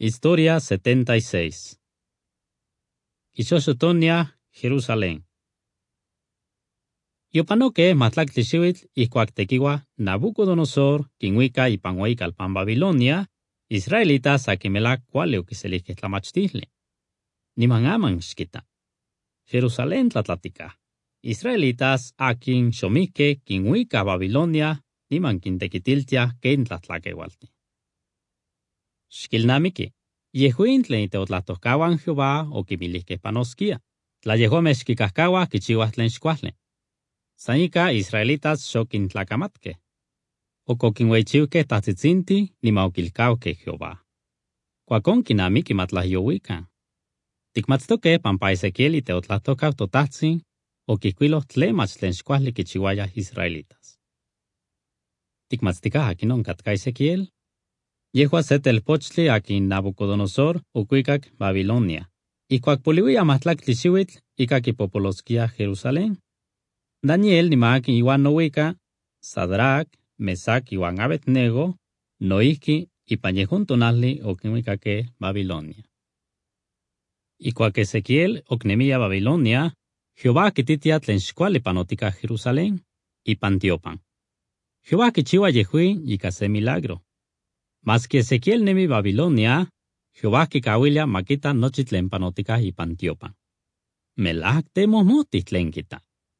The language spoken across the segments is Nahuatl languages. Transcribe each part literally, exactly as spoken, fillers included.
Historia setenta y seis. Ixoxotonia, Jerusalén. Yopanoque matlactlixiuitl ihcuac tequiua Nabucodonosor, quinhuica y panhuaica alpan Babilonia, israelitas aquimelac cuale oquiselihque tlamachtihle. Niman aman xquita. Jerusalén tlatlatica. Israelitas akin xomique quinhuica Babilonia, niman quintequitiltia ken tlatlaqueualti. Xquilnamiqui, yehuin tlen teotlatohcahuan Jehová o quimilihque panosquia, tlayehome xquicahcaua quichiuah tlen xcuahle. Sanica israelitas xoquin tlacamatque. Ocoquinhueichiuque tatzitzinti nima oquilcauque Jehová. Cuacon quinamiqui matlahyouica. Ticmatztoque pampa Ezequiel y teotlatohcau totatzin o quihcuiloh tlemach tlen xcuahle quichiuayah israelitas. Ticmatzticah aquinon catca Ezequiel. Yehua se telpochtli akin Nabucodonosor ocuicac Babilonia. Icuac poliuia matlactlixiuitl icac ipopolosquia Jerusalén. Daniel nimaki iwan nohuica, Sadrach, Mesac iwan Abednego, noihki ipan yehun tonali oquinuicaque Babilonia. Icuac Ezequiel ocnemia Babilonia, Jehová quititia tlen xcuali panotica Jerusalén, ipan tiopan. Jehová quichiua yehuin ica se milagro. Mas que Ezequiel nemi Babilonia, Jehová quicahuilia maquita nochi tlen panotica ipan tiopan. Melac temos moti tlen quita.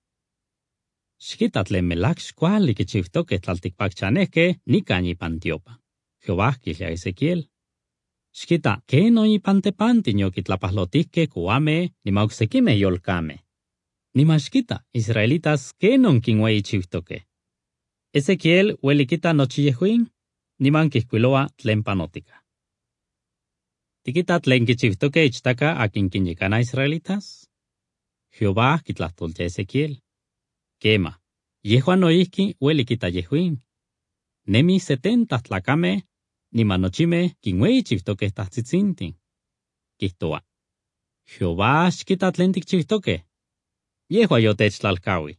Xquita tlen melac xcuali quichiutoque tlalticpacchaneque nican ipan tiopan. Jehová quilia Ezequiel. Xquita, queno ipan tepanti ñoquitlapahlotisque cuame nima ocsequime yolcame. Nima xquita, israelitas quenon quinhueichiutoque. Ezequiel hueliquita nochi yehuin, niman quihcuiloa tlen panotica. Tiquita tlen quichiutoque ichtaca akin quinyicana israelitas. Jehová quitlahtoltia Ezequiel. Quema, yehua noihki hueliquita yehuin. Nemi setenta tlacame, niman nochime quinhueichiutoque tahtzitzintин. Quihtoa. Jehová xquita tlen ticchiutoque. Yehua yotechtlalcaui.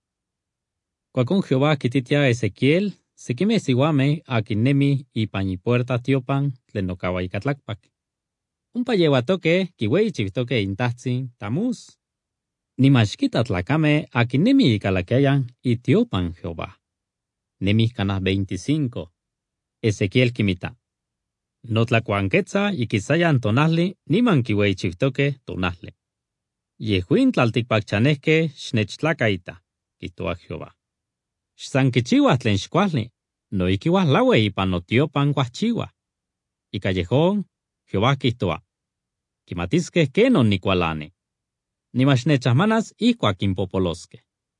Cuacon Jehová quititia Ezequiel, sequime sihuame akin nemi ipan ipuerta tiopan tlen nocahuaicatlacpac. Umpa yehuatoque quihueichiutoque intahtsin Tamuz. Nima xquita tlacame akin nemi icalaquiayan itiopan Jehová. Nemi canah veinticinco. Ezequiel quimita. Notlacuanquetza y quisayan tonahli niman quihueichiutoque tonahli. Yehuin tlalticpacchanesque xnechtlacaita, quihtoa Jehová. Xsanquichiuah tlen xcualni, no iquiuah laue ipan notiopan cuahchiuah. Y callejón, Jehová quihtoa. Quimatisque quenon nicualani. Nima xnechahmanas ihcuac impopolosque.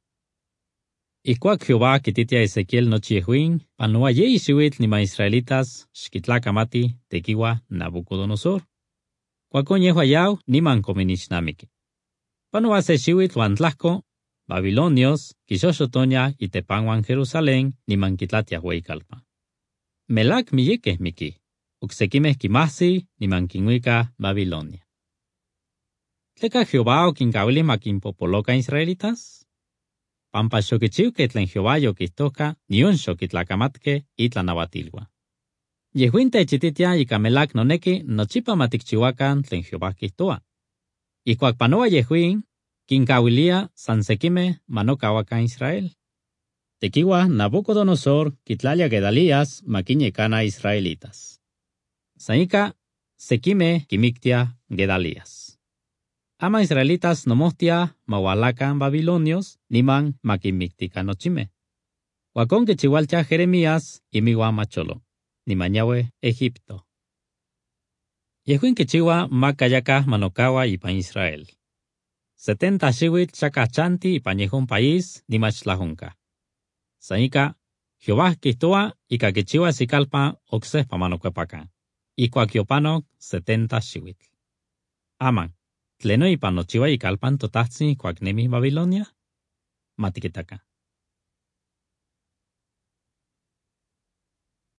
Ihcuac Jehová quititia Ezequiel nochi yehuin, panoa yei xiuitl nima israelitas xquitlacamati tequiua Nabucodonosor. Cuacon yehua yau niman cominixnamiqui. Panoa se xiuitl huan tlahco, Babilonios, quixoxotonia y tepanhuan Jerusalén, niman quitlatia hueicalpa. Melac miyeque miki, ocsequimeh quimahsi, niman quinhuica Babilonia. Tleca Jehová oquincauili maquimpopoloca israelitas? Pampa xoquichiuque tlen Jehová yoquihtoca, nion xoquitlacamatque itlanahuatilua. Yehuin techititia ica melac noneki nochipa maticchihuacan tlen Jehová quihtoa. Icuac panoa yehuin, quincauilia san sequime manocahuacan Israel. Tequiua Nabucodonosor quitlalia Gedalías maquiñecana israelitas. Saica sequime quimictia Gedalías. Ama israelitas nomohtia maualacan babilonios niman maquimictica nochime. Huacon quichihualtia Jeremías y miwa macholo, nimañahue Egipto. Yehuin quichiua macayaca manocawa ipan Israel. Setenta xiuitl chacachanti ipan yehun país nimachlahunca. Saica, Jehová quihtoa ica quichiua sicalpa ocsehpa manocuepacan. Icuac yopanoc setenta xiuitl. Aman, tleno ipan nochiua icalpan totahtzi icuac nemi Babilonia? Matiquitaca.